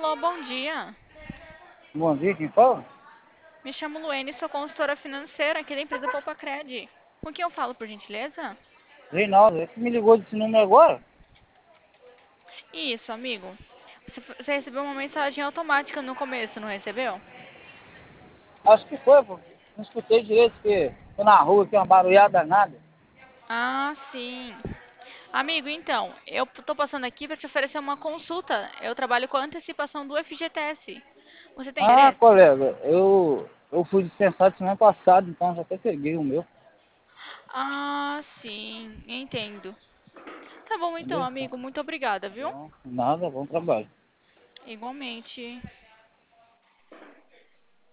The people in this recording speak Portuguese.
Alô, bom dia. Bom dia, quem fala? Me chamo Luene, sou consultora financeira aqui da empresa Poupa Cred. Com quem eu falo, por gentileza? Reinaldo, você me ligou desse número agora? Isso, amigo. Você recebeu uma mensagem automática no começo, não recebeu? Acho que foi, pô. Não escutei direito, porque tô na rua aqui, uma barulhada danada. Ah, sim. Amigo, então, eu tô passando aqui para te oferecer uma consulta. Eu trabalho com a antecipação do FGTS. Você tem Ah, interesse? colega, eu fui dispensado semana passada, então já até peguei o meu, Ah, sim, entendo. Tá bom então, entendeu? Então, amigo, muito obrigada, viu? nada, bom trabalho. Igualmente.